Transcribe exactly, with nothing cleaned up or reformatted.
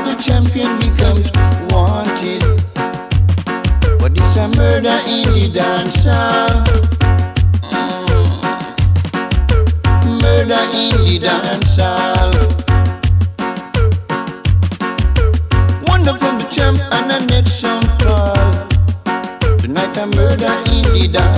the champion becomes wanted. But it's a murder in the dance hall. Mm. Murder in the dance hall. Wonder from the champ and the next song call. Tonight a murder in the dance hall.